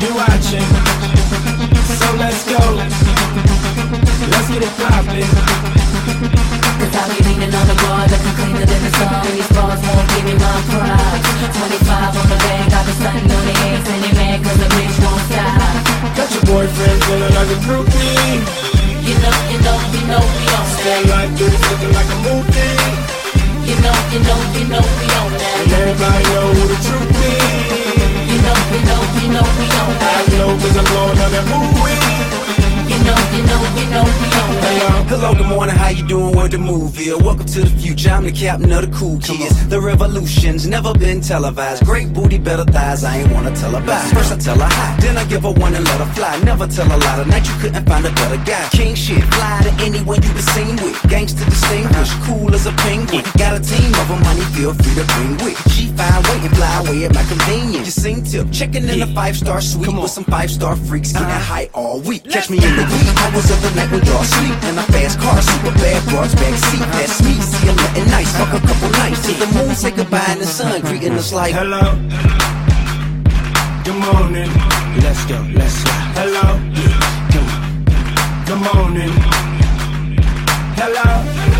you watching, so let's go. Let's get it poppin'. Cause I be leaning on the bar, looking cleaner than the sun. These bars won't give me my pride. 25 on the bag, I've been stunting on the eggs, and they mad cause the bitch won't stop. Got your boyfriend feeling like a groupie. You know we on that. Stay like this, looking like a movie. You know we on that. And everybody know who the truth is. You know we on that. I know cause I'm blowing on that movie. You know we on that. Hello, good morning, how you doing? Where the move is? Welcome to the future, I'm the captain of the cool kids. The revolution's never been televised. Great booty, better thighs, I ain't wanna tell her bye. First I tell her hi, then I give her one and let her fly. Never tell a lie, tonight you couldn't find a better guy. King shit, fly to anyone you been seen with. Gangsta distinguished, cool as a penguin. Got a team of them, honey, feel free to bring with. She fine, wait and fly away at my convenience. You sing tip, checking in a 5-star suite with some 5-star freaks, getting high all week. Catch me in the wee hours of the night when y'all sleep. In a fast car, super bad broads, backseat. That's me, see I'm letting nice, fuck a couple nights till the moon say goodbye and the sun greeting us like hello, good morning. let's go, let's go. Hello, good morning. Hello,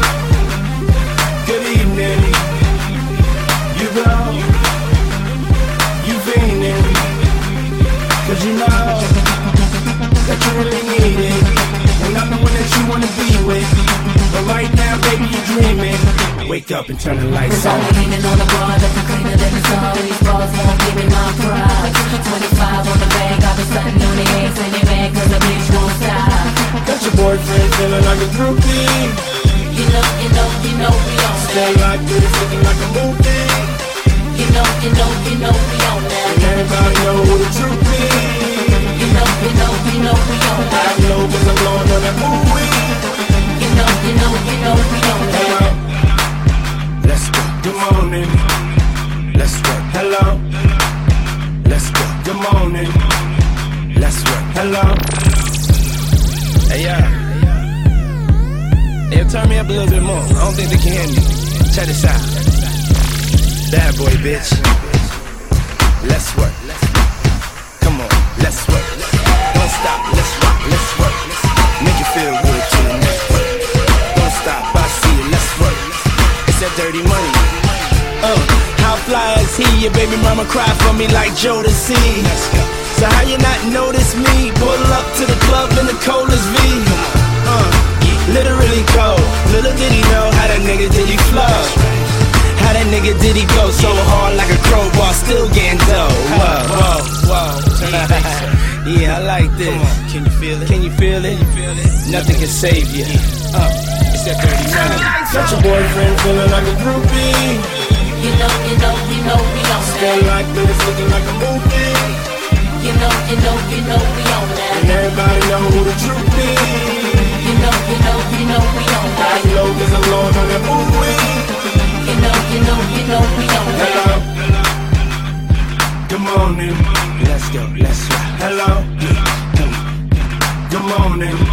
good evening. You go, you fiending, cause you know that you really need it, and I'm the one that you wanna be with. But right now, baby, you're dreaming. Wake up and turn the lights on. I'm leaning on the bar, looking cleaner than the sun. These bars won't give me my pride. 25 on the bag, I've been stunting on the eggs, and they mad cause the bitch won't stop. Got your boyfriend feeling like a groupie. You know we on that. Stay like this, looking like a movie. You know we on that. And everybody know who the truth is. You know we on I that. know cause I'm blowing on that movie. You know we on that. Hello, Let's go, good morning. let's work, Hello, let's go, good morning. let's work. Hello, Hey, hey, turn me up a little bit more. I don't think they can hear me. Check this out. Bad boy, bitch. Let's work. Come on, let's work. Don't stop, let's rock, let's work. Make you feel good to the next work. Don't stop, I see it, let's work. It's that dirty money. how fly is he? Your baby mama cry for me like Jodeci. Let's go. So how you not notice me? Pull up to the club in the coldest V. Literally cold. Little did he know how that nigga did he flow. How that nigga did he go so hard like a crowbar, still getting dough. Whoa. Turn the bass up. Yeah, I like this. Come on, can you feel it? Can you feel it? Nothing can save you. It's that dirty money. Got your boyfriend feeling like a groupie. You know we on Stay that. like this, looking like a movie. You know we on And that. everybody know who the truth is. You know we on I that. know cause I'm blowing on that movie. You know we on that. Hello, good morning. Let's go, let's rock. Hello, good morning.